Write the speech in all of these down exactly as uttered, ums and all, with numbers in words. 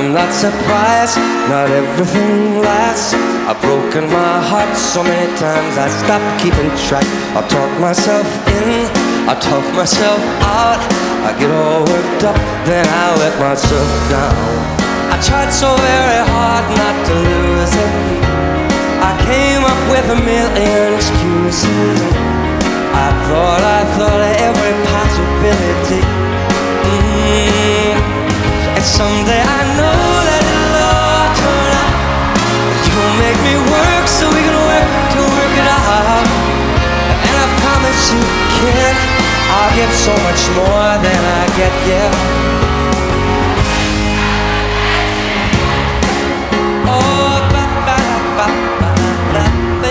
I'm not surprised, not everything lasts. I've broken my heart so many times I stopped keeping track. I talk myself in, I talk myself out. I get all worked up, then I let myself down. I tried so very hard not to lose it. I came up with a million excuses. I thought, I thought of every possibility. mm. And someday I know that it'll all turn out. You'll make me work so we can work to work it out. And I promise you, kid, I'll give so much more than I get, yeah. Oh, ba ba ba ba ba ba.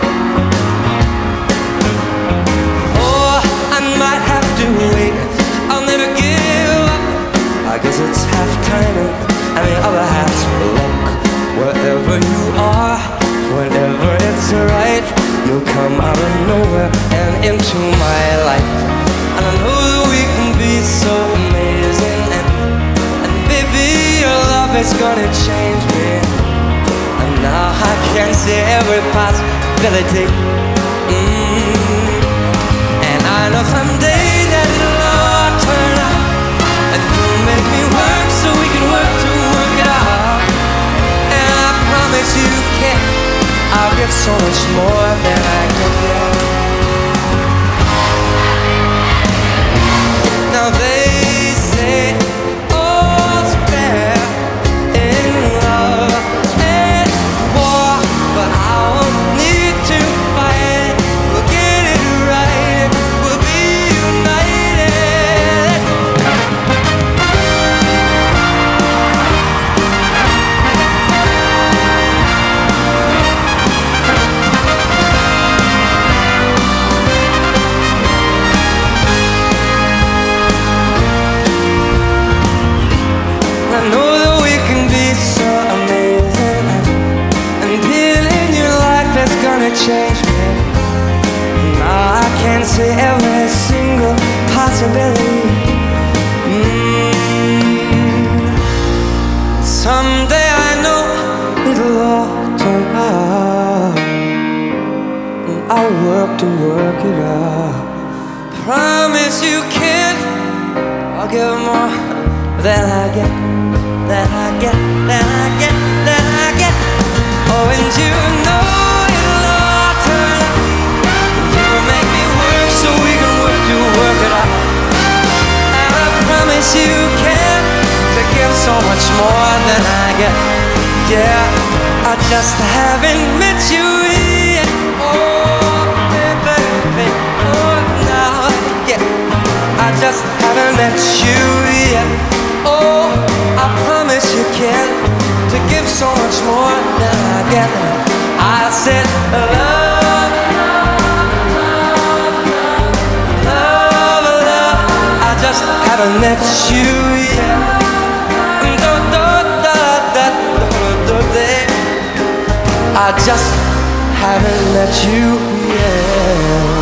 Oh, I might have to wait. I'll never give up. I guess it's half timing and the other half's luck. Wherever you are, whenever it's right, you'll come out of nowhere and into my life. And I know that we can be so amazing. And, and baby, your love is gonna change me. And now I can see every possibility. mm. And I know someday that it'll all turn out. And you'll make me work so we can work to work it out. And I promise you, kid, I'll give so much more than I can get. Now they say all's fair in love and war, but I won't need to fight. We'll get it right, we'll be united. I know that we can be so amazing, and being in your life is gonna change me. Now I can see every single possibility. mm. Someday I know it'll all turn out, and I'll work to work it out. Promise you, kid, I'll give more than I get, than I get, than I get, than I get. Oh, and you know it'll all turn out. You'll make me work so we can work to work it out. And I promise you, kid, to give so much more than I get. Yeah, I just haven't met you yet. Oh, baby, oh, now, yeah, I just haven't met you yet. Oh, I promise you, kid, to give so much more than I get. I said love, love, love, love. I just haven't met you yet. Do, do, da, da, do, do, do. I just haven't met you yet.